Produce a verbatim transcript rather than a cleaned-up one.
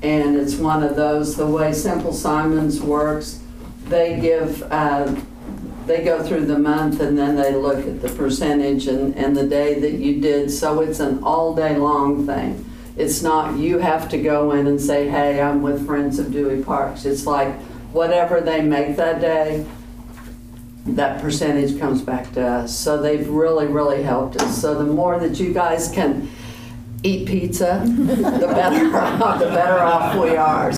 And it's one of those, the way Simple Simons works, they give, uh, they go through the month and then they look at the percentage and, and the day that you did. So it's an all day long thing. It's not you have to go in and say, hey, I'm with Friends of Dewey Parks. It's like whatever they make that day, that percentage comes back to us. So they've really, really helped us. So the more that you guys can eat pizza, the better off, the better off we are.